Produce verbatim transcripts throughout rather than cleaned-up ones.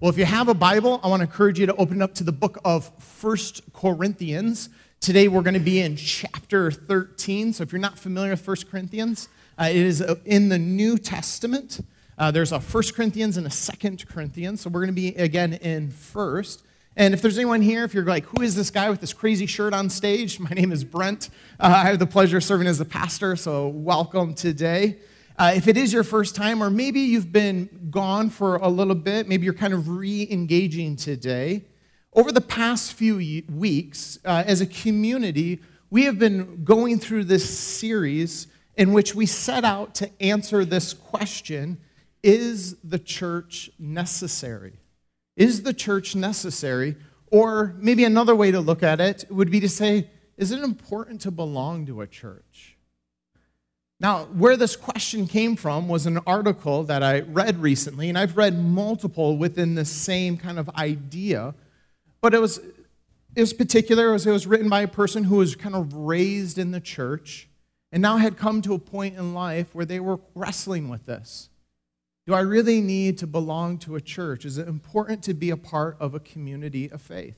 Well, if you have a Bible, I want to encourage you to open up to the book of First Corinthians. Today we're going to be in chapter thirteen. So if you're not familiar with First Corinthians, uh, it is in the New Testament. Uh, there's a First Corinthians and a Second Corinthians. So we're going to be, again, in First. And if there's anyone here, if you're like, who is this guy with this crazy shirt on stage? My name is Brent. Uh, I have the pleasure of serving as the pastor, so welcome today. Uh, if it is your first time, or maybe you've been gone for a little bit, maybe you're kind of re-engaging today. Over the past few weeks, uh, as a community, we have been going through this series in which we set out to answer this question: is the church necessary? Is the church necessary? Or maybe another way to look at it would be to say, is it important to belong to a church? Now, where this question came from was an article that I read recently, and I've read multiple within the same kind of idea, but it was, it was particular. It was, it was written by a person who was kind of raised in the church and now had come to a point in life where they were wrestling with this. Do I really need to belong to a church? Is it important to be a part of a community of faith?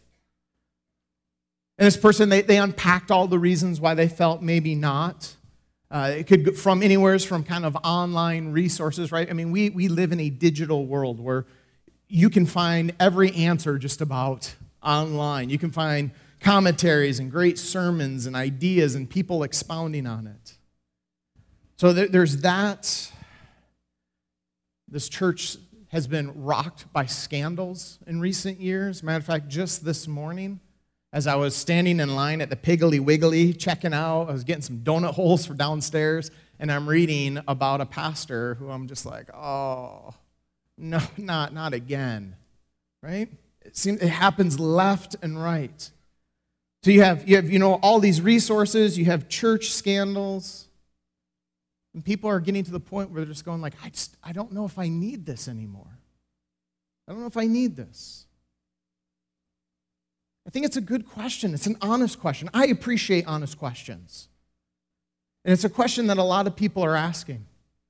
And this person, they, they unpacked all the reasons why they felt maybe not. Uh, it could go from anywhere from kind of online resources, right? I mean, we, we live in a digital world where you can find every answer just about online. You can find commentaries and great sermons and ideas and people expounding on it. So there, there's that. This church has been rocked by scandals in recent years. Matter of fact, just this morning, as I was standing in line at the Piggly Wiggly, checking out, I was getting some donut holes for downstairs, and I'm reading about a pastor who I'm just like, oh, no, not, not again, right? It seems it happens left and right. So you have, you have, you know, all these resources, you have church scandals, and people are getting to the point where they're just going like, I just, I don't know if I need this anymore. I don't know if I need this. I think it's a good question. It's an honest question. I appreciate honest questions. And it's a question that a lot of people are asking.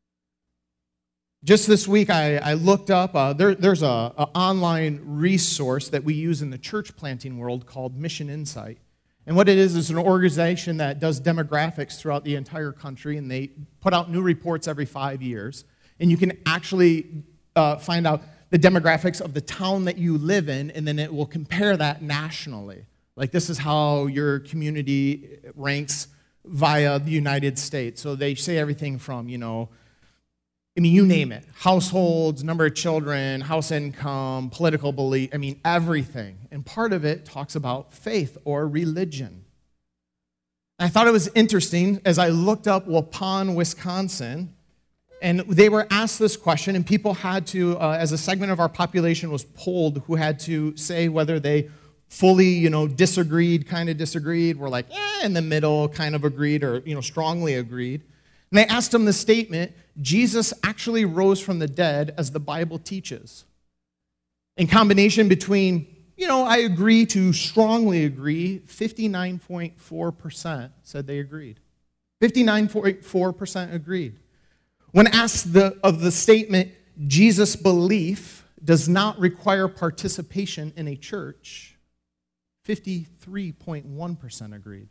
Just this week, I, I looked up, uh, there, there's an online resource that we use in the church planting world called Mission Insight. And what it is is an organization that does demographics throughout the entire country, and they put out new reports every five years. And you can actually uh, find out the demographics of the town that you live in, and then it will compare that nationally. Like, this is how your community ranks via the United States. So they say everything from, you know, I mean, you name it. Households, number of children, house income, political belief, I mean, everything. And part of it talks about faith or religion. I thought it was interesting as I looked up Waupun, Wisconsin, and they were asked this question, and people had to, uh, as a segment of our population was polled, who had to say whether they fully, you know, disagreed, kind of disagreed, were like, eh, in the middle, kind of agreed, or, you know, strongly agreed. And they asked them the statement, Jesus actually rose from the dead as the Bible teaches. In combination between, you know, I agree to strongly agree, fifty-nine point four percent said they agreed. fifty-nine point four percent agreed. When asked the, of the statement, Jesus' belief does not require participation in a church, fifty-three point one percent agreed.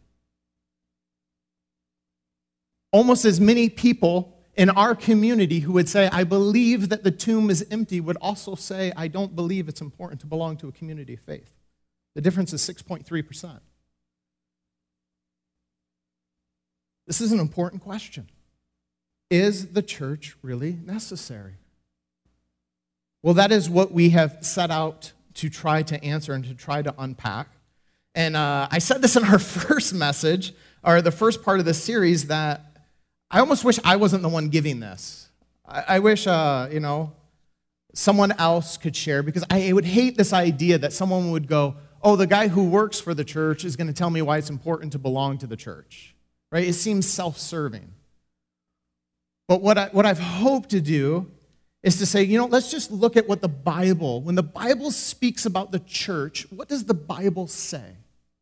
Almost as many people in our community who would say, I believe that the tomb is empty, would also say, I don't believe it's important to belong to a community of faith. The difference is six point three percent. This is an important question. Is the church really necessary? Well, that is what we have set out to try to answer and to try to unpack. And uh, I said this in our first message, or the first part of this series, that I almost wish I wasn't the one giving this. I, I wish, uh, you know, someone else could share, because I would hate this idea that someone would go, oh, the guy who works for the church is going to tell me why it's important to belong to the church, right? It seems self-serving. But what, I, what I've hoped to do is to say, you know, let's just look at what the Bible, when the Bible speaks about the church, what does the Bible say?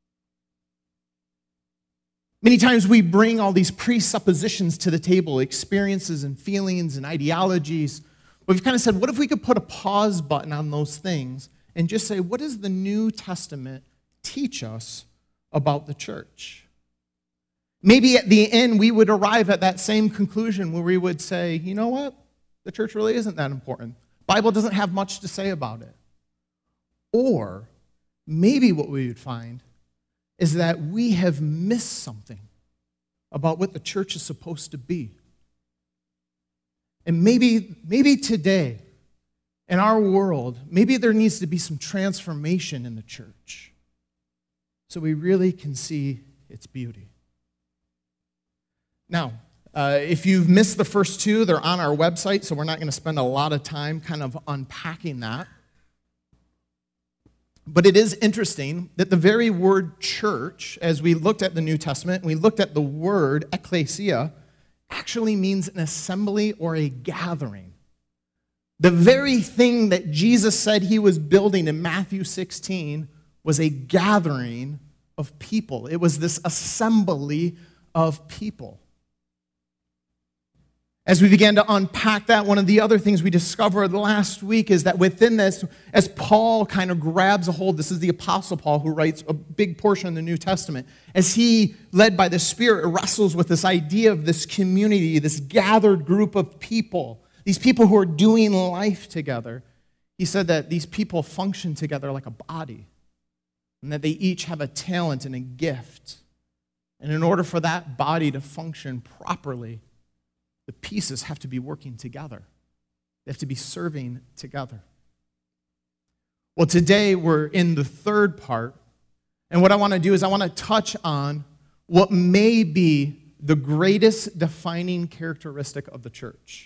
Many times we bring all these presuppositions to the table, experiences and feelings and ideologies, we've kind of said, what if we could put a pause button on those things and just say, what does the New Testament teach us about the church? Maybe at the end, we would arrive at that same conclusion where we would say, you know what? The church really isn't that important. The Bible doesn't have much to say about it. Or maybe what we would find is that we have missed something about what the church is supposed to be. And maybe, maybe today, in our world, maybe there needs to be some transformation in the church so we really can see its beauty. Now, uh, if you've missed the first two, they're on our website, so we're not going to spend a lot of time kind of unpacking that. But it is interesting that the very word church, as we looked at the New Testament, we looked at the word ecclesia, actually means an assembly or a gathering. The very thing that Jesus said he was building in Matthew sixteen was a gathering of people. It was this assembly of people. As we began to unpack that, one of the other things we discovered last week is that within this, as Paul kind of grabs a hold, this is the Apostle Paul who writes a big portion of the New Testament, as he, led by the Spirit, wrestles with this idea of this community, this gathered group of people, these people who are doing life together. He said that these people function together like a body, and that they each have a talent and a gift. And in order for that body to function properly, the pieces have to be working together. They have to be serving together. Well, today we're in the third part, and what I want to do is I want to touch on what may be the greatest defining characteristic of the church.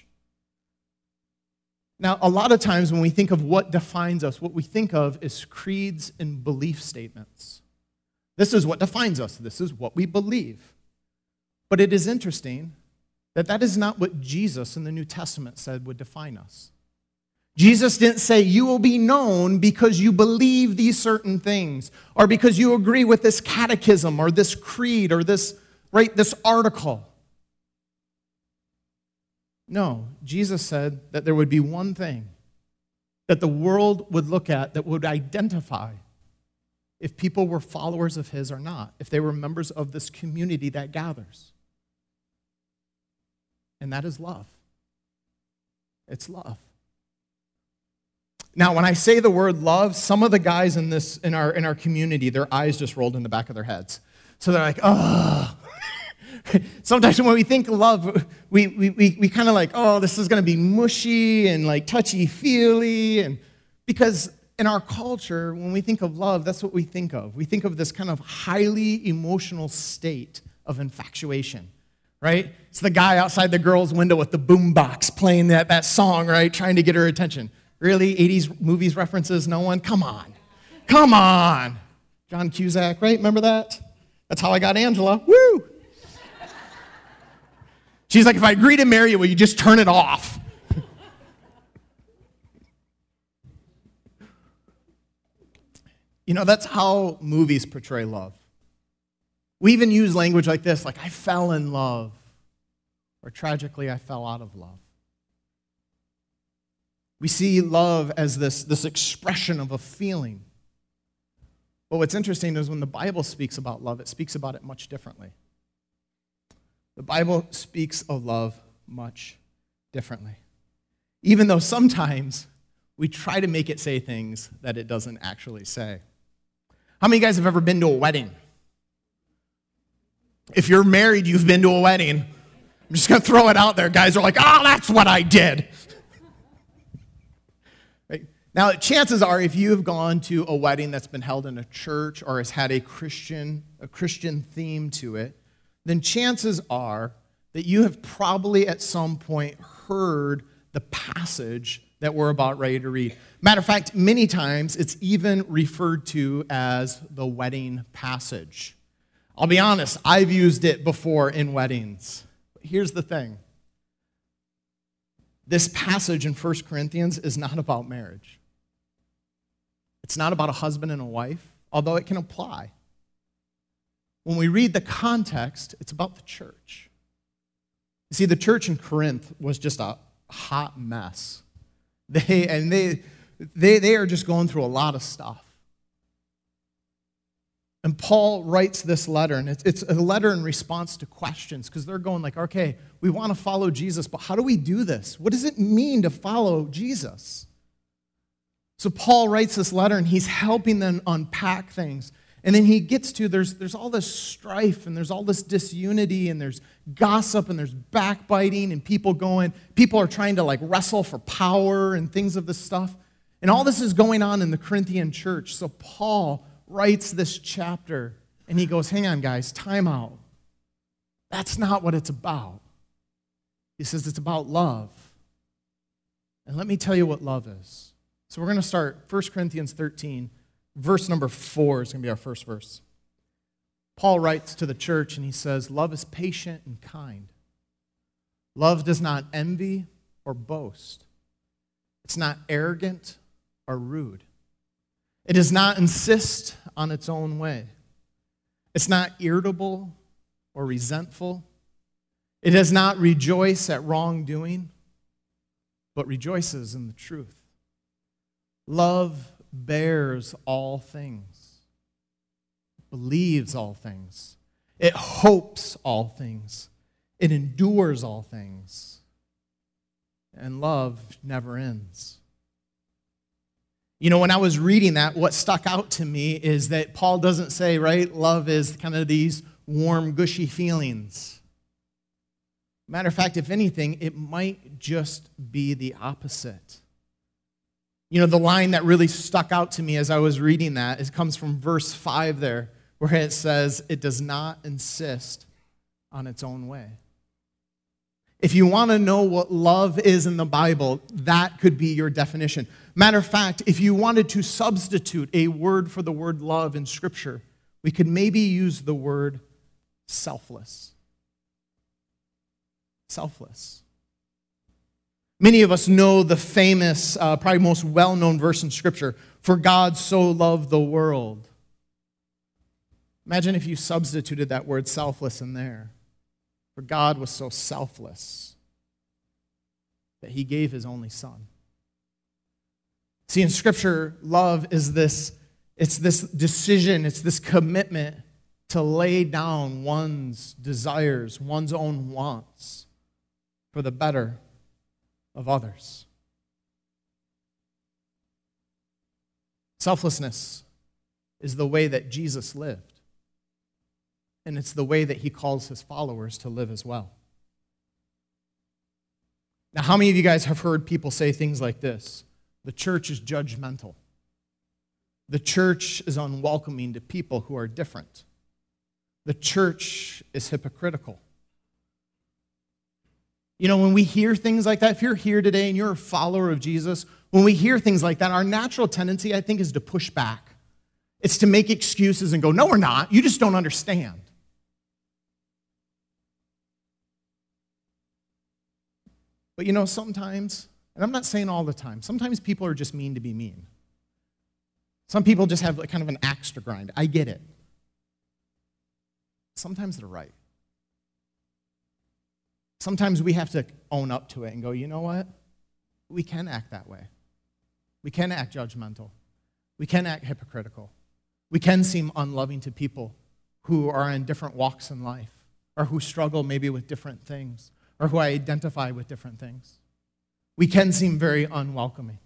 Now, a lot of times when we think of what defines us, what we think of is creeds and belief statements. This is what defines us. This is what we believe. But it is interesting that that is not what Jesus in the New Testament said would define us. Jesus didn't say, you will be known because you believe these certain things, or because you agree with this catechism, or this creed, or this, right, this article. No, Jesus said that there would be one thing that the world would look at that would identify if people were followers of his or not, if they were members of this community that gathers. And that is love. It's love. Now, when I say the word love, some of the guys in this in our in our community, their eyes just rolled in the back of their heads. So they're like, oh. Sometimes when we think love, we we we, we kind of like, oh, this is going to be mushy and like touchy-feely, and because in our culture, when we think of love, that's what we think of. We think of this kind of highly emotional state of infatuation. Right? It's the guy outside the girl's window with the boombox playing that, that song, right? Trying to get her attention. Really? eighties movies references? No one? Come on. Come on. John Cusack, right? Remember that? That's how I got Angela. Woo! She's like, if I agree to marry you, will you just turn it off? You know, that's how movies portray love. We even use language like this, like, I fell in love, or tragically, I fell out of love. We see love as this, this expression of a feeling. But what's interesting is when the Bible speaks about love, it speaks about it much differently. The Bible speaks of love much differently. Even though sometimes we try to make it say things that it doesn't actually say. How many of you guys have ever been to a wedding? If you're married, you've been to a wedding. I'm just going to throw it out there. Guys are like, oh, that's what I did. Right? Now, chances are, if you have gone to a wedding that's been held in a church or has had a Christian, a Christian theme to it, then chances are that you have probably at some point heard the passage that we're about ready to read. Matter of fact, many times it's even referred to as the wedding passage. I'll be honest, I've used it before in weddings. But here's the thing. This passage in First Corinthians is not about marriage. It's not about a husband and a wife, although it can apply. When we read the context, it's about the church. You see, the church in Corinth was just a hot mess. They and they they they are just going through a lot of stuff. And Paul writes this letter, and it's, it's a letter in response to questions, because they're going like, okay, we want to follow Jesus, but how do we do this? What does it mean to follow Jesus? So Paul writes this letter, and he's helping them unpack things. And then he gets to, there's, there's all this strife, and there's all this disunity, and there's gossip, and there's backbiting, and people going, people are trying to like wrestle for power and things of this stuff. And all this is going on in the Corinthian church. So Paul writes this chapter, and he goes, hang on, guys, time out. That's not what it's about. He says it's about love. And let me tell you what love is. So we're going to start First Corinthians thirteen, verse number four is going to be our first verse. Paul writes to the church, and he says, love is patient and kind. Love does not envy or boast. It's not arrogant or rude. It does not insist on its own way. It's not irritable or resentful. It does not rejoice at wrongdoing, but rejoices in the truth. Love bears all things, believes all things. It hopes all things. It endures all things. And love never ends. You know, when I was reading that, what stuck out to me is that Paul doesn't say, right, love is kind of these warm, gushy feelings. Matter of fact, if anything, it might just be the opposite. You know, the line that really stuck out to me as I was reading that, it comes from verse five there, where it says, it does not insist on its own way. If you want to know what love is in the Bible, that could be your definition. Matter of fact, if you wanted to substitute a word for the word love in Scripture, we could maybe use the word selfless. Selfless. Many of us know the famous, uh, probably most well-known verse in Scripture, for God so loved the world. Imagine if you substituted that word selfless in there. For God was so selfless that he gave his only son. See, in Scripture, love is this, it's this decision, it's this commitment to lay down one's desires, one's own wants for the better of others. Selflessness is the way that Jesus lived. And it's the way that he calls his followers to live as well. Now, how many of you guys have heard people say things like this? The church is judgmental. The church is unwelcoming to people who are different. The church is hypocritical. You know, when we hear things like that, if you're here today and you're a follower of Jesus, when we hear things like that, our natural tendency, I think, is to push back. It's to make excuses and go, no, we're not. You just don't understand. But you know, sometimes, and I'm not saying all the time, sometimes people are just mean to be mean. Some people just have like kind of an axe to grind. I get it. Sometimes they're right. Sometimes we have to own up to it and go, you know what? We can act that way. We can act judgmental. We can act hypocritical. We can seem unloving to people who are in different walks in life, or who struggle maybe with different things, or who identify with different things. We can seem very unwelcoming.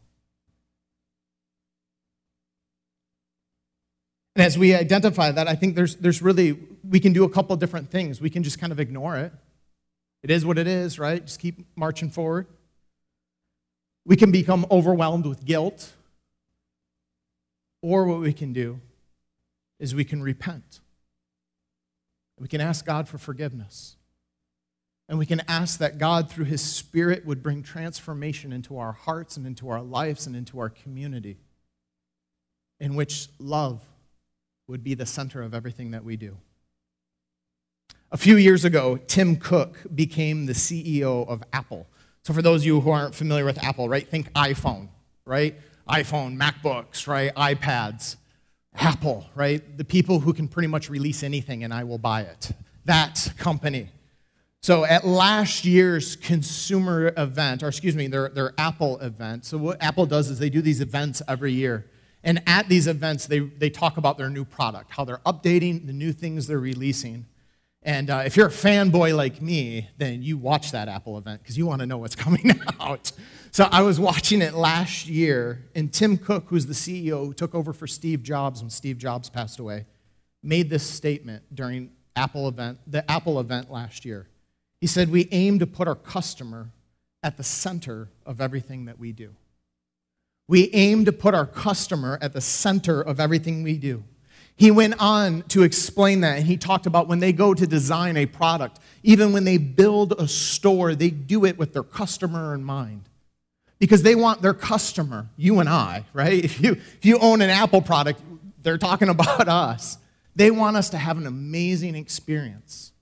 And as we identify that, I think there's, there's really, we can do a couple different things. We can just kind of ignore it. It is what it is, right? Just keep marching forward. We can become overwhelmed with guilt. Or what we can do is we can repent. We can ask God for forgiveness. And we can ask that God, through his Spirit, would bring transformation into our hearts and into our lives and into our community, in which love would be the center of everything that we do. A few years ago, Tim Cook became the C E O of Apple. So for those of you who aren't familiar with Apple, right, think iPhone, right? iPhone, MacBooks, right, iPads, Apple, right? The people who can pretty much release anything and I will buy it. That company. So at last year's consumer event, or excuse me, their, their Apple event, so what Apple does is they do these events every year. And at these events, they, they talk about their new product, how they're updating, the new things they're releasing. And uh, if you're a fanboy like me, then you watch that Apple event because you want to know what's coming out. So I was watching it last year, and Tim Cook, who's the C E O who took over for Steve Jobs when Steve Jobs passed away, made this statement during Apple event, the Apple event last year. He said, "We aim to put our customer at the center of everything that we do." We aim to put our customer at the center of everything we do. He went on to explain that, and he talked about when they go to design a product, even when they build a store, they do it with their customer in mind. Because they want their customer, you and I, right? If you, if you own an Apple product, they're talking about us. They want us to have an amazing experience.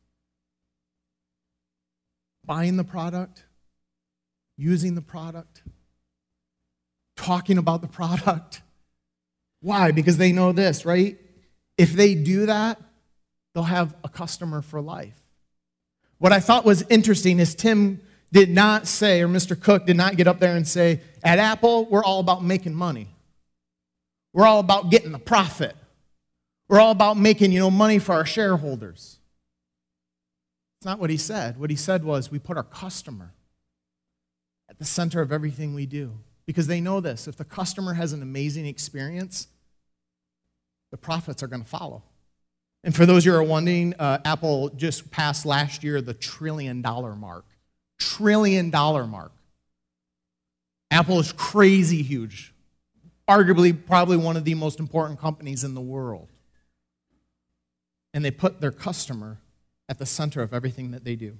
Buying the product, using the product, talking about the product. Why? Because they know this, right? If they do that, they'll have a customer for life. What I thought was interesting is Tim did not say, or Mister Cook did not get up there and say, at Apple, we're all about making money. We're all about getting the profit. We're all about making, you know, money for our shareholders. It's not what he said. What he said was, we put our customer at the center of everything we do. Because they know this. If the customer has an amazing experience, the profits are going to follow. And for those who are wondering, uh, Apple just passed last year the trillion dollar mark. Trillion dollar mark. Apple is crazy huge. Arguably, probably one of the most important companies in the world. And they put their customer at the center of everything that they do.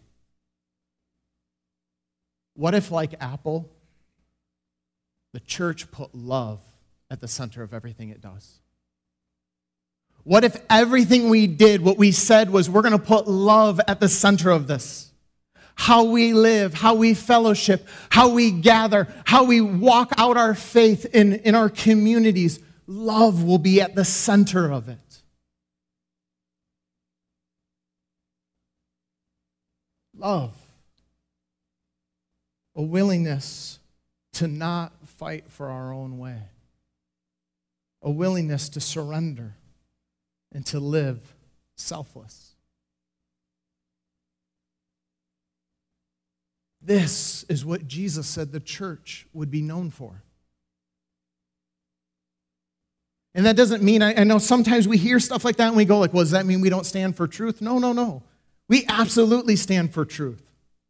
What if, like Apple, the church put love at the center of everything it does? What if everything we did, what we said was, we're going to put love at the center of this? How we live, how we fellowship, how we gather, how we walk out our faith in, in our communities, love will be at the center of it. Love. A willingness to not fight for our own way. A willingness to surrender and to live selfless. This is what Jesus said the church would be known for. And that doesn't mean, I, I know sometimes we hear stuff like that and we go like, well, does that mean we don't stand for truth? No, no, no. We absolutely stand for truth.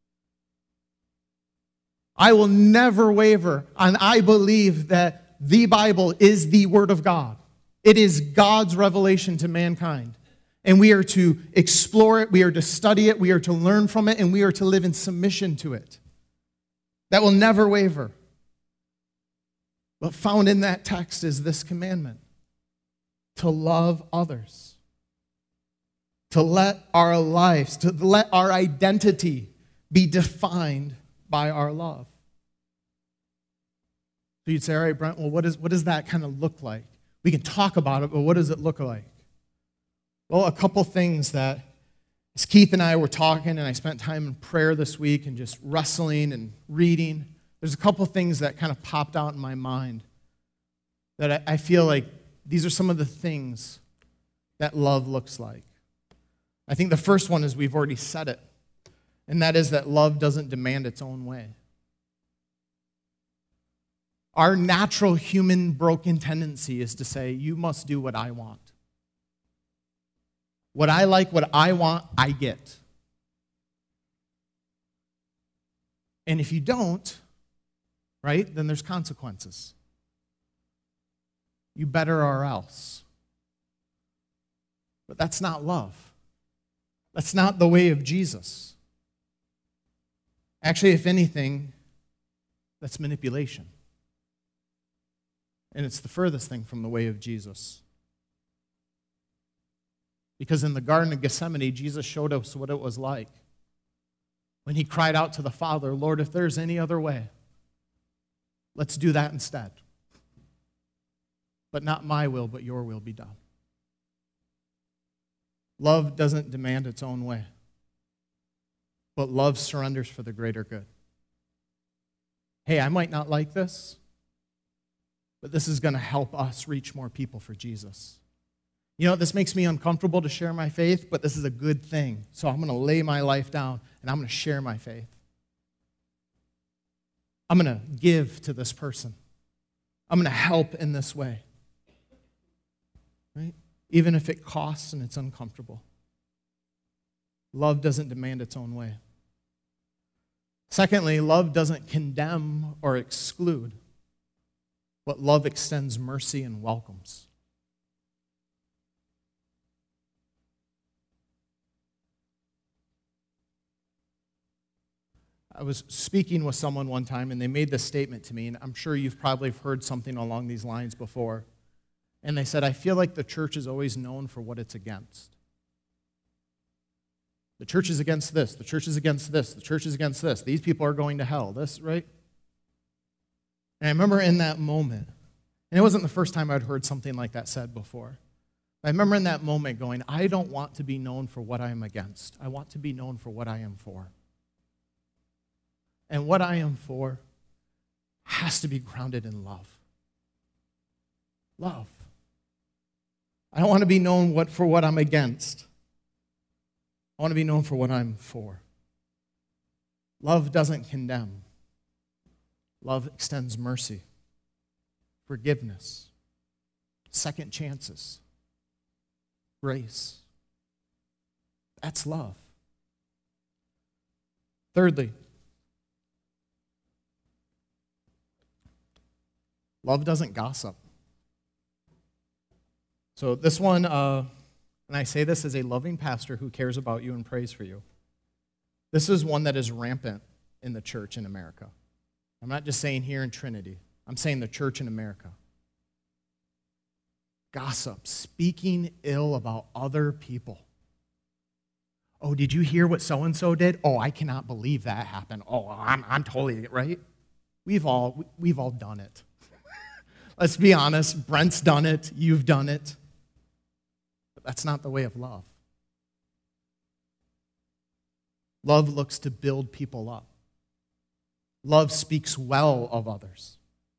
I will never waver, and I believe that the Bible is the Word of God. It is God's revelation to mankind. And we are to explore it, we are to study it, we are to learn from it, and we are to live in submission to it. That will never waver. But found in that text is this commandment: to love others. To let our lives, to let our identity be defined by our love. So you'd say, all right, Brent, well, what, is, what does that kind of look like? We can talk about it, but what does it look like? Well, a couple things that, as Keith and I were talking, and I spent time in prayer this week and just wrestling and reading, there's a couple things that kind of popped out in my mind that I, I feel like these are some of the things that love looks like. I think the first one is we've already said it, and that is that love doesn't demand its own way. Our natural human broken tendency is to say, you must do what I want. What I like, what I want, I get. And if you don't, right, then there's consequences. You better or else. But that's not love. That's not the way of Jesus. Actually, if anything, that's manipulation. And it's the furthest thing from the way of Jesus. Because in the Garden of Gethsemane, Jesus showed us what it was like when he cried out to the Father, Lord, if there's any other way, let's do that instead. But not my will, but your will be done. Love doesn't demand its own way. but love surrenders for the greater good. Hey, I might not like this, but this is going to help us reach more people for Jesus. You know, this makes me uncomfortable to share my faith, but this is a good thing. So I'm going to lay my life down, and I'm going to share my faith. I'm going to give to this person. I'm going to help in this way. Right? Even if it costs and it's uncomfortable. Love doesn't demand its own way. Secondly, love doesn't condemn or exclude, but love extends mercy and welcomes. I was speaking with someone one time, and they made this statement to me, and I'm sure you've probably heard something along these lines before. And they said, I feel like the church is always known for what it's against. The church is against this. The church is against this. The church is against this. These people are going to hell. This, right? And I remember in that moment, and it wasn't the first time I'd heard something like that said before. I remember in that moment going, I don't want to be known for what I am against. I want to be known for what I am for. And what I am for has to be grounded in love. Love. I don't want to be known what, for what I'm against. I want to be known for what I'm for. Love doesn't condemn. Love extends mercy, forgiveness, second chances, grace. That's love. Thirdly, love doesn't gossip. So this one, uh, and I say this as a loving pastor who cares about you and prays for you. This is one that is rampant in the church in America. I'm not just saying here in Trinity. I'm saying the church in America. Gossip, speaking ill about other people. Oh, did you hear what so-and-so did? Oh, I cannot believe that happened. Oh, I'm, I'm totally, right? We've all, we've all done it. Let's be honest. Brent's done it. You've done it. But that's not the way of love. Love looks to build people up. Love speaks well of others.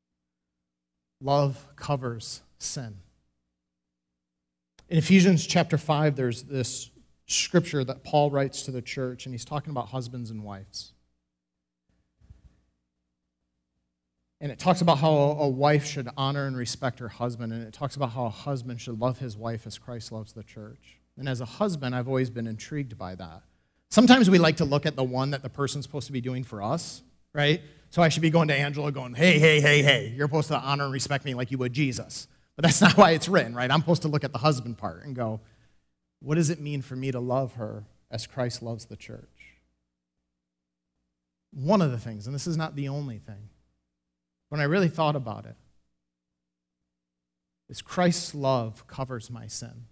Love covers sin. In Ephesians chapter five, there's this scripture that Paul writes to the church, and he's talking about husbands and wives. And it talks about how a wife should honor and respect her husband, and it talks about how a husband should love his wife as Christ loves the church. And as a husband, I've always been intrigued by that. Sometimes we like to look at the one that the person's supposed to be doing for us, right? So I should be going to Angela going, hey, hey, hey, hey, you're supposed to honor and respect me like you would Jesus. But that's not why it's written, right? I'm supposed to look at the husband part and go, what does it mean for me to love her as Christ loves the church? One of the things, and this is not the only thing, when I really thought about it, is Christ's love covers my sin.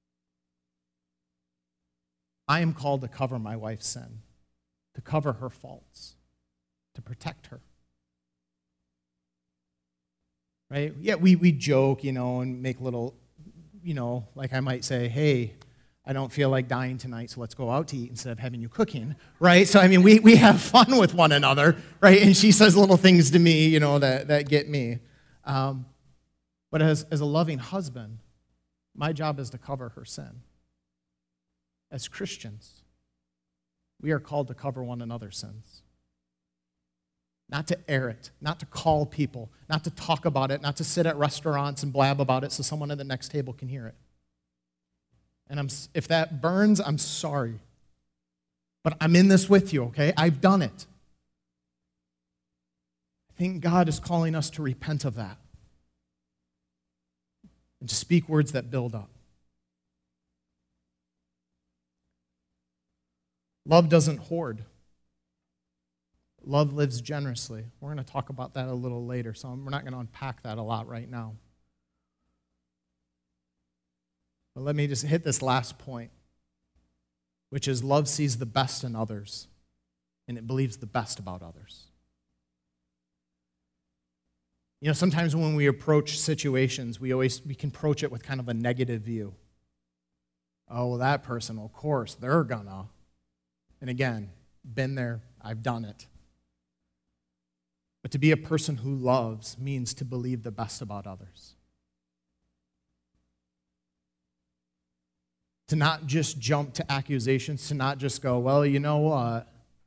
I am called to cover my wife's sin, to cover her faults, to protect her. Right? Yeah, we, we joke, you know, and make little, you know, like I might say, hey, I don't feel like dying tonight, so let's go out to eat instead of having you cooking, right? So, I mean, we, we have fun with one another, right? And she says little things to me, you know, that, that get me. Um, but as, as a loving husband, my job is to cover her sin. As Christians, we are called to cover one another's sins. Not to air it, not to call people, not to talk about it, not to sit at restaurants and blab about it so someone at the next table can hear it. And I'm, if that burns, I'm sorry. But I'm in this with you, okay? I've done it. I think God is calling us to repent of that and to speak words that build up. Love doesn't hoard. Love lives generously. We're going to talk about that a little later, so we're not going to unpack that a lot right now. But let me just hit this last point, which is love sees the best in others, and it believes the best about others. You know, sometimes when we approach situations, we always we can approach it with kind of a negative view. Oh, well, that person, well, of course, they're gonna. And again, been there, I've done it. But to be a person who loves means to believe the best about others. To not just jump to accusations, to not just go, well, you know what?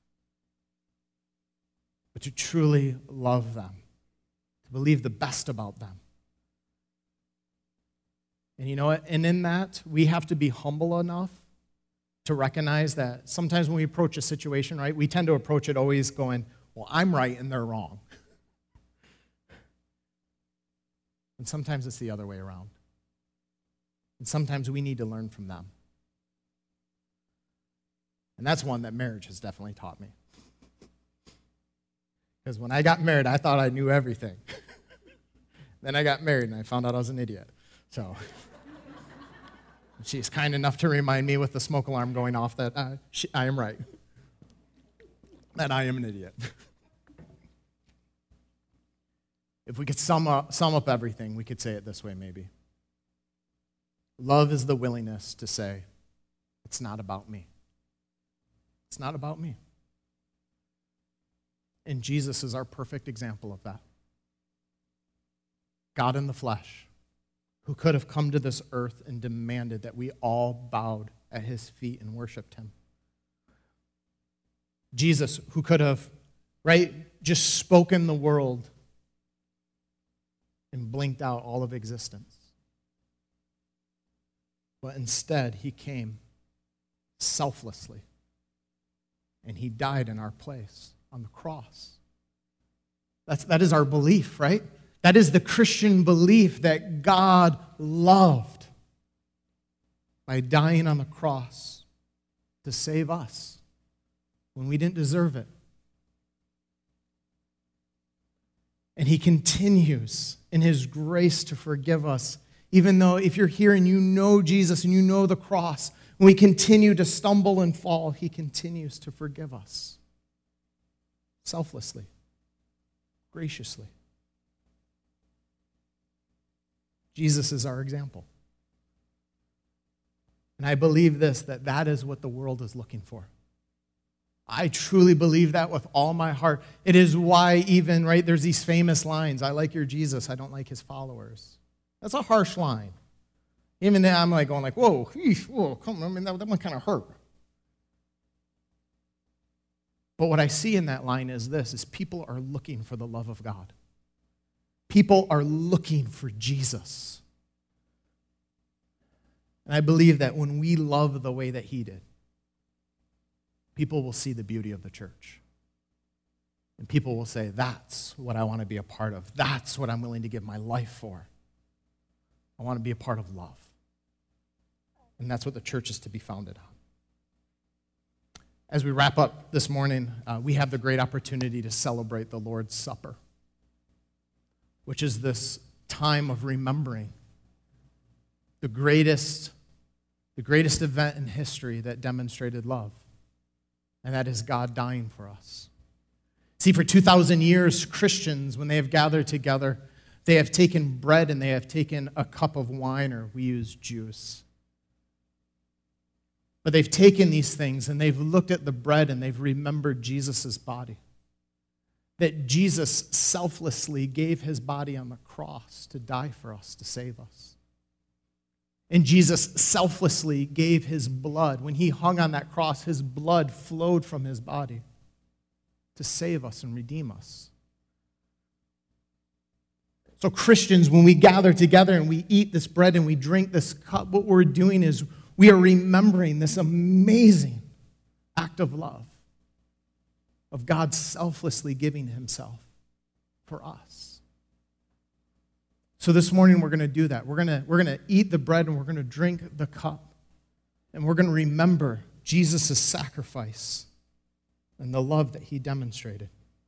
But to truly love them, to believe the best about them. And you know what? And in that, we have to be humble enough to recognize that sometimes when we approach a situation, right, we tend to approach it always going, well, I'm right and they're wrong. And sometimes it's the other way around. And sometimes we need to learn from them. And that's one that marriage has definitely taught me. Because when I got married, I thought I knew everything. Then I got married and I found out I was an idiot. So she's kind enough to remind me with the smoke alarm going off that uh, she, I am right. That I am an idiot. If we could sum up, sum up everything, we could say it this way maybe. Love is the willingness to say, it's not about me. It's not about me. And Jesus is our perfect example of that. God in the flesh, who could have come to this earth and demanded that we all bowed at his feet and worshiped him. Jesus, who could have, right, just spoken the world and blinked out all of existence. But instead, he came selflessly, and he died in our place on the cross. That's, that is our belief, right? That is the Christian belief that God loved by dying on the cross to save us when we didn't deserve it. And he continues in his grace to forgive us, even though if you're here and you know Jesus and you know the cross, when we continue to stumble and fall, he continues to forgive us selflessly, graciously. Jesus is our example. And I believe this, that that is what the world is looking for. I truly believe that with all my heart. It is why even, right, there's these famous lines, I like your Jesus, I don't like his followers. That's a harsh line. Even then I'm like going like, whoa, eesh, whoa, come on, I mean, that, that one kind of hurt. But what I see in that line is this, is people are looking for the love of God. People are looking for Jesus. And I believe that when we love the way that he did, people will see the beauty of the church. And people will say, that's what I want to be a part of. That's what I'm willing to give my life for. I want to be a part of love. And that's what the church is to be founded on. As we wrap up this morning, uh, we have the great opportunity to celebrate the Lord's Supper, which is this time of remembering the greatest, the greatest event in history that demonstrated love. And that is God dying for us. See, for two thousand years, Christians, when they have gathered together, they have taken bread and they have taken a cup of wine, or we use juice. But they've taken these things and they've looked at the bread and they've remembered Jesus' body. That Jesus selflessly gave his body on the cross to die for us, to save us. And Jesus selflessly gave his blood. When he hung on that cross, his blood flowed from his body to save us and redeem us. So Christians, when we gather together and we eat this bread and we drink this cup, what we're doing is we are remembering this amazing act of love, of God selflessly giving himself for us. So this morning we're going to do that. We're going to, we're going to eat the bread and we're going to drink the cup. And we're going to remember Jesus' sacrifice and the love that he demonstrated.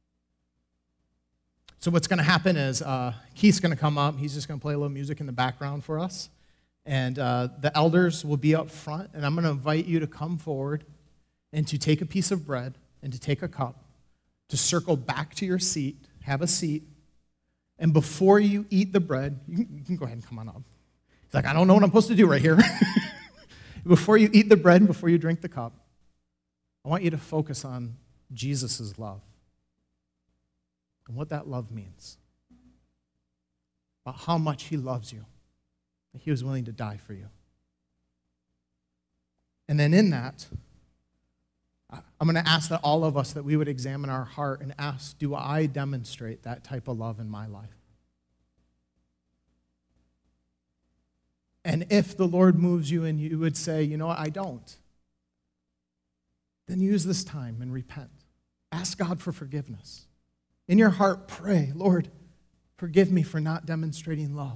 So what's going to happen is uh, Keith's going to come up. He's just going to play a little music in the background for us. And uh, the elders will be up front. And I'm going to invite you to come forward and to take a piece of bread and to take a cup, to circle back to your seat, have a seat. And before you eat the bread, you can, you can go ahead and come on up. He's like, I don't know what I'm supposed to do right here. Before you eat the bread and before you drink the cup, I want you to focus on Jesus' love and what that love means, about how much he loves you, that he was willing to die for you. And then in that, I'm going to ask that all of us, that we would examine our heart and ask, do I demonstrate that type of love in my life? And if the Lord moves you and you would say, you know what, I don't, then use this time and repent. Ask God for forgiveness. In your heart, pray, Lord, forgive me for not demonstrating love.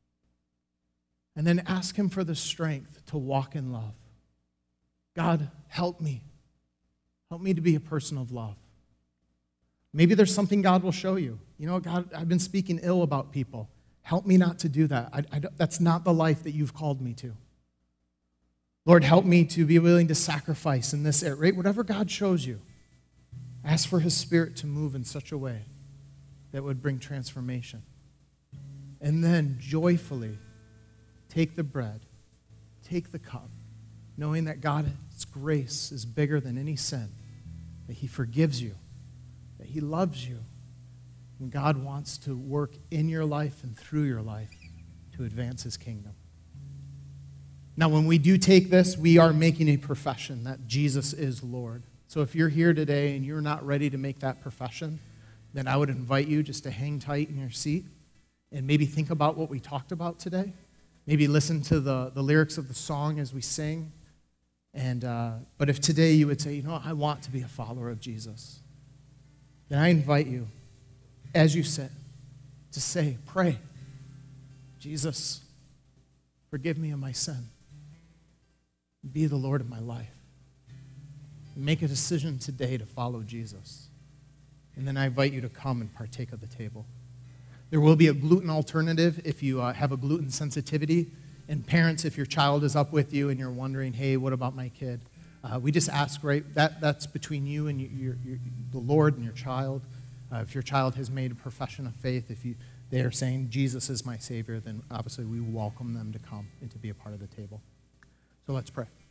And then ask him for the strength to walk in love. God, help me. Help me to be a person of love. Maybe there's something God will show you. You know, God, I've been speaking ill about people. Help me not to do that. I, I, that's not the life that you've called me to. Lord, help me to be willing to sacrifice in this area. Right? Whatever God shows you, ask for his Spirit to move in such a way that would bring transformation. And then joyfully take the bread, take the cup, knowing that God's grace is bigger than any sin, that he forgives you, that he loves you, and God wants to work in your life and through your life to advance his kingdom. Now, when we do take this, we are making a profession that Jesus is Lord. So if you're here today and you're not ready to make that profession, then I would invite you just to hang tight in your seat and maybe think about what we talked about today. Maybe listen to the, the lyrics of the song as we sing. And uh, but if today you would say, you know, I want to be a follower of Jesus, then I invite you, as you sit, to say, pray, Jesus, forgive me of my sin. Be the Lord of my life. Make a decision today to follow Jesus. And then I invite you to come and partake of the table. There will be a gluten alternative if you uh, have a gluten sensitivity. And parents, if your child is up with you and you're wondering, hey, what about my kid? Uh, we just ask, right, that, that's between you and your, your, the Lord and your child. Uh, if your child has made a profession of faith, if you, they are saying, Jesus is my Savior, then obviously we welcome them to come and to be a part of the table. So let's pray.